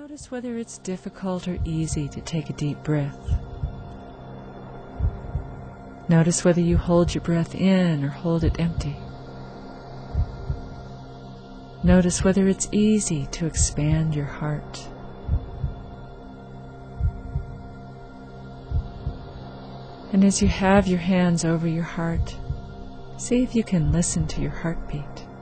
Notice whether it's difficult or easy to take a deep breath. Notice whether you hold your breath in or hold it empty. Notice whether it's easy to expand your heart. And as you have your hands over your heart, see if you can listen to your heartbeat.